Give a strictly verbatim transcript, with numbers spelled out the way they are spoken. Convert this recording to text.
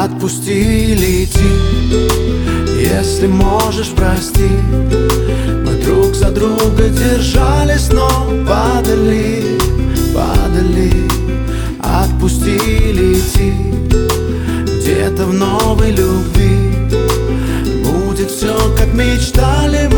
Отпусти, лети, если можешь, прости. Мы друг за друга держались, но падали, падали. Отпусти, лети, где-то в новой любви будет все, как мечтали мы.